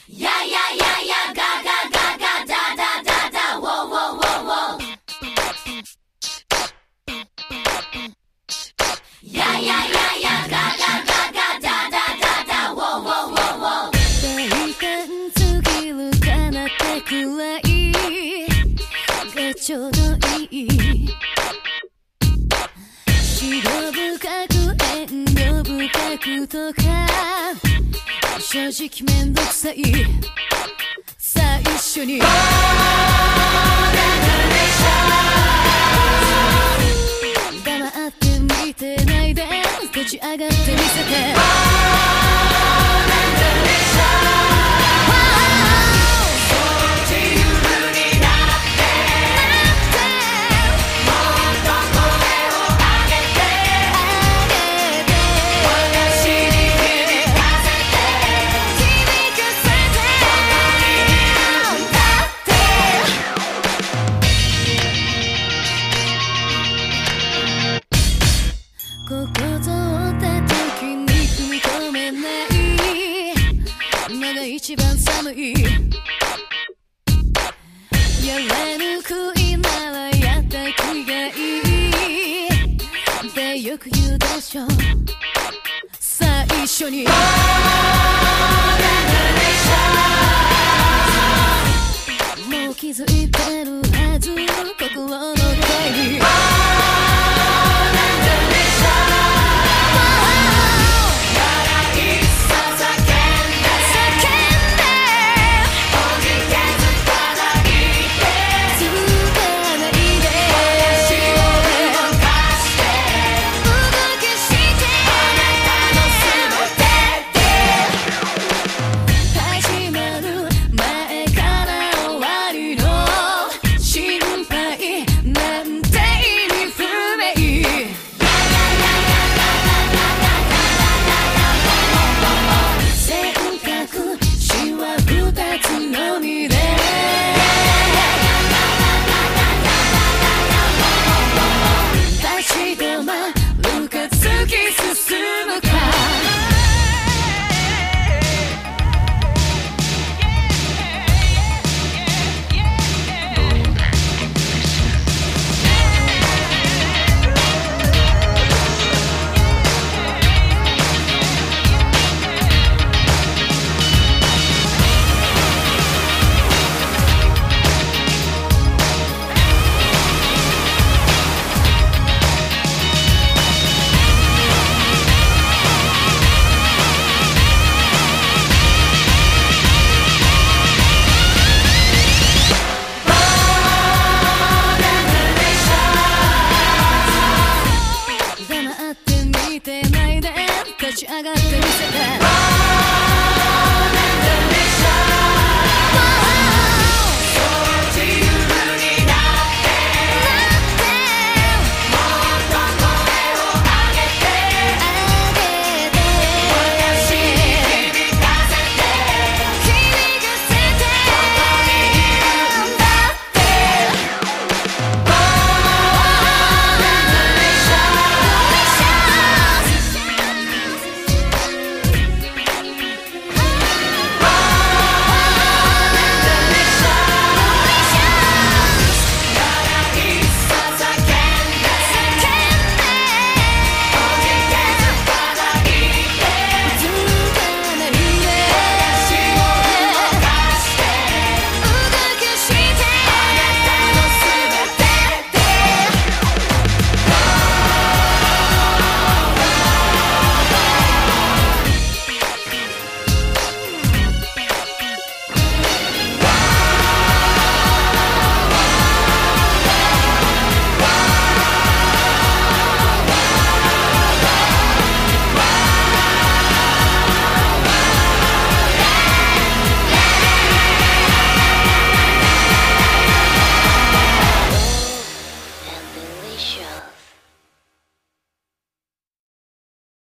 ややややガガガガダダダダウォーウォーウォーウォーややややガガガガダダダダウォーウォーウォーウォー大胆すぎるかなってくらいがちょうどいい白深く遠慮深くとか正直めんどくさい最初に黙って見てないで立ち上がってみせてここ通った時に踏み込めない今が一番寒いやれぬ恋ならやった気がいいってよく言うでしょ最初に